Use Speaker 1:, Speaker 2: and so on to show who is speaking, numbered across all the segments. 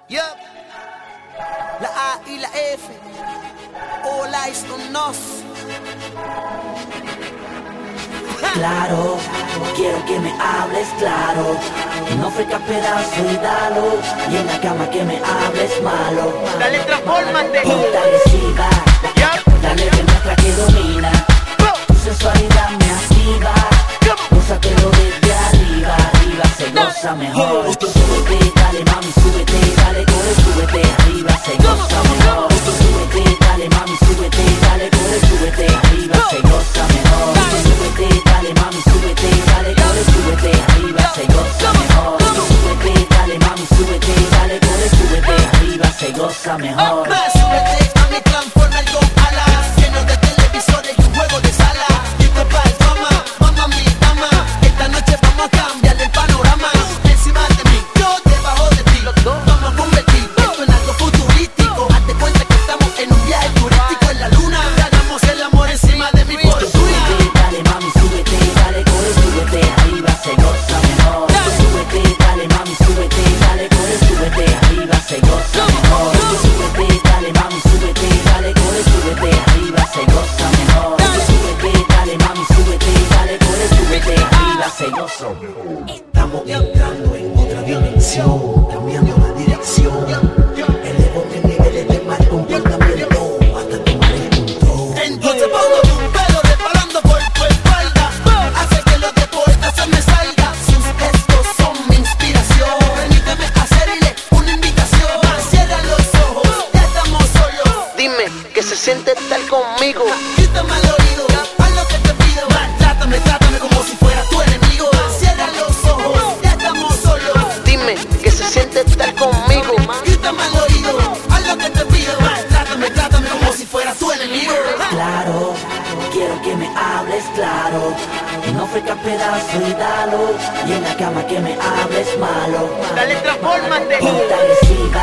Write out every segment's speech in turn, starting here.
Speaker 1: Yup. La A y la F, all eyes on us.
Speaker 2: Claro, quiero que me hables claro. No freca pedazo y dalo. Y en la cama que me hables malo.
Speaker 3: Dale, transfórmate.
Speaker 2: Ponte agresiva, dale que muestra que domina. Tu sensualidad me activa. Gózatelo desde arriba, arriba se goza mejor. Súbete, dale mami, súbete, dale corre, súbete, arriba se goza mejor. Súbete, dale mami, súbete, dale corre, súbete, arriba se goza mejor. Súbete, dale mami, súbete, dale corre, súbete, arriba se goza mejor. Súbete, dale mami, súbete, dale corre, súbete, arriba se goza mejor.
Speaker 1: Súbete, mami, transforma el con alas, lleno de televisores y un juego de sala. Listo para el drama, mamá mi dama. Esta noche vamos a cambiar el panorama. Encima de mí, yo debajo de ti. Los dos vamos a convertir esto en algo futurístico. Hazte cuenta que estamos en un viaje turístico en la luna. Y hagamos el amor encima de mi fortuna.
Speaker 2: Súbete, dale mami, súbete, dale corre, súbete, arriba se goza mejor. Súbete, dale mami, súbete, dale corre, súbete, arriba se goza mejor. Súbete, dale mami, súbete, dale corre, súbete, arriba se goza mejor. Súbete, dale mami, súbete, dale corre, súbete, arriba se goza mejor.
Speaker 4: Estamos entrando en otra dimensión, cambiando la dirección. Elevando niveles de mal comportamiento hasta tomar el control.
Speaker 1: Entonces pongo tu pelo resbalando por tu espalda. Hace que los deportes se me salga. Sus gestos son mi inspiración. Permíteme hacerle una invitación. Cierra los ojos, ya estamos solos.
Speaker 3: Dime, ¿qué se siente estar conmigo?
Speaker 1: Grítame al oído, haz lo que te pido. Trátame, trátame como si fuera tu enemigo. Cierra los ojos, ya estamos solos.
Speaker 3: Dime, ¿qué se siente estar conmigo?
Speaker 1: Grítame al oído, haz lo que te pido. Trátame, trátame como si fuera tu enemigo.
Speaker 2: Claro, quiero que me hables claro. No freca pedazo y dalo. Y en la cama que me hables malo.
Speaker 3: Dale, transfórmate.
Speaker 2: Ponte agresiva,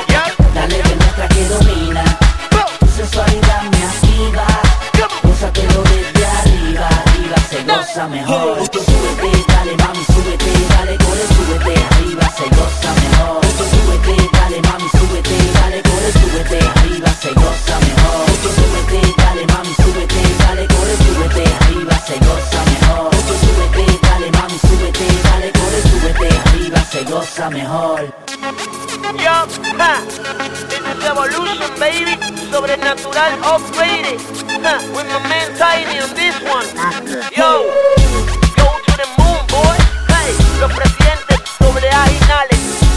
Speaker 2: dale que muestra que domina. Tu sensualidad me activa. Gózatelo desde arriba, arriba se goza mejor. Súbete, dale mami, súbete, dale corre, súbete, arriba se goza mejor. Súbete, dale mami, súbete, dale corre, súbete, arriba se goza mejor. Súbete, dale mami, súbete, dale corre, súbete, arriba se goza mejor. Súbete, dale mami, súbete, dale corre, súbete, arriba se goza mejor.
Speaker 3: Yo, this is Evolution, baby. Sobrenatural upgraded. With my man Tiny on this one. Yo, go to the moon, boy. Hey, los presidentes AA y Nales.